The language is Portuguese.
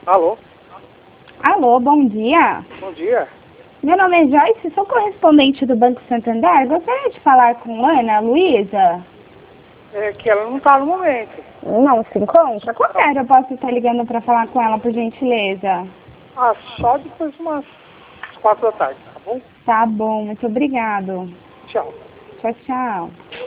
Alô? Alô, bom dia. Bom dia. Meu nome é Joyce, sou correspondente do Banco Santander. Gostaria de falar com Ana Luísa. É que ela não está no momento. Não se encontra? Qual horário eu posso estar ligando para falar com ela, por gentileza? Ah, só depois de umas 4 da tarde, tá bom? Tá bom, muito obrigado. Tchau. Tchau, tchau.